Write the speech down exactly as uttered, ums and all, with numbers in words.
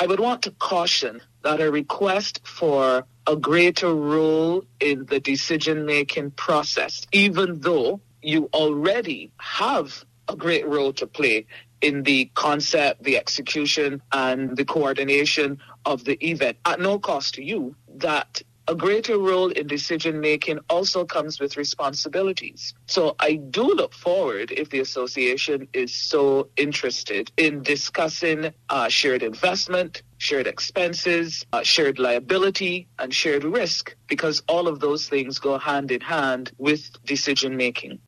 I would want to caution that a request for a greater role in the decision-making process, even though you already have a great role to play in the concept, the execution, and the coordination of the event, at no cost to you, that a greater role in decision-making also comes with responsibilities. So I do look forward, if the association is so interested, in discussing uh, shared investment, shared expenses, uh, shared liability, and shared risk, because all of those things go hand in hand with decision-making.